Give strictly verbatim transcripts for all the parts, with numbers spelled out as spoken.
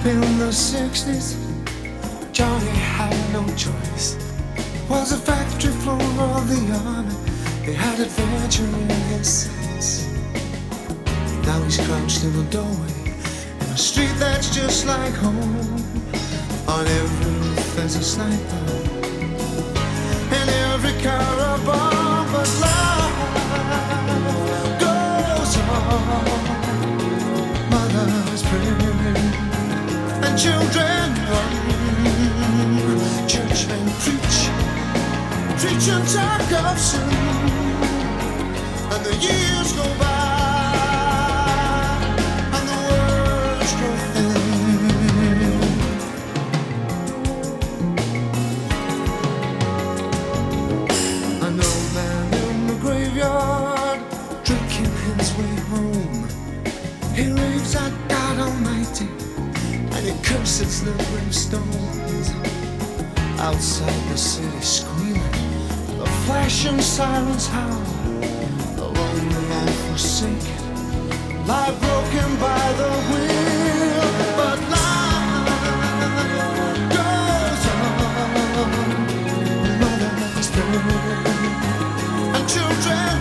In the sixties, Johnny had no choice. Was a factory floor of the army. He had adventure in his sights. Now he's crouched in a doorway in a street that's just like home. On every roof there's a sniper, in every car a bomb. But life goes on. Mothers pray and children run. Churchmen preach, preach and talk of sin. And the years go by, and the words grow thin. An old man in the graveyard, drinking his way home. He raves at God Almighty, and he curses the gravestones. Outside the city screaming, the flashing sirens howl. The lonely and forsaken lie broken by the wheel. But life goes on. Mothers pray and children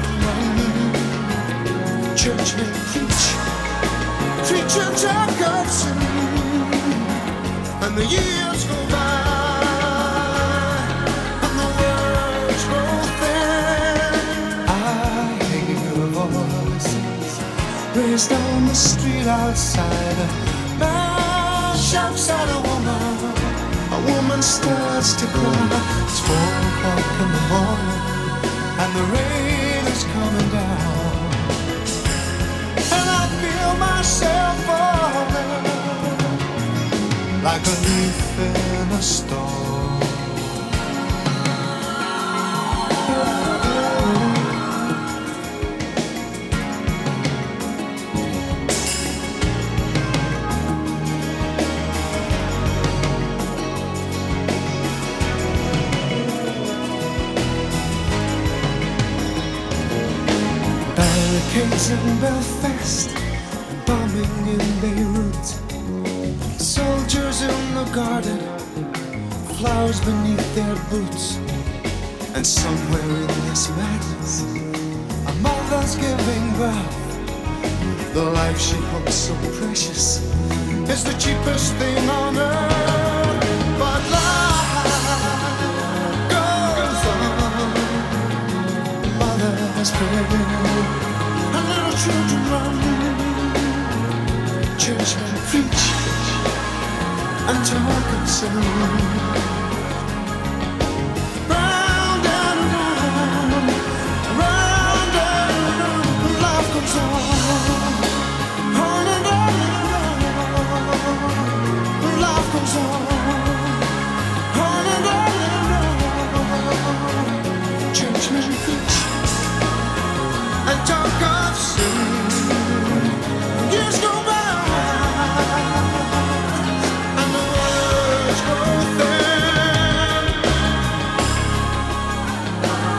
run. Churchmen preach, preach and talk of sin. And the years go by, raised on the street outside. A man shouts at a woman. A woman starts to cry. It's four o'clock in the morning, and the rain is coming down. And I feel myself falling like a leaf in a storm. Barricades in Belfast, bombing in Beirut. Soldiers in the garden, flowers beneath their boots. And somewhere in this madness, a mother's giving birth. The life she hopes so precious is the cheapest thing on earth. But life goes on. Mothers pray and little children run. Churchmen preach and talk of sin. Round and round, round and round, life goes on. On and on and on, life goes on. On and on and on, churchmen preach and talk of sin. Years go by, and the words grow thin.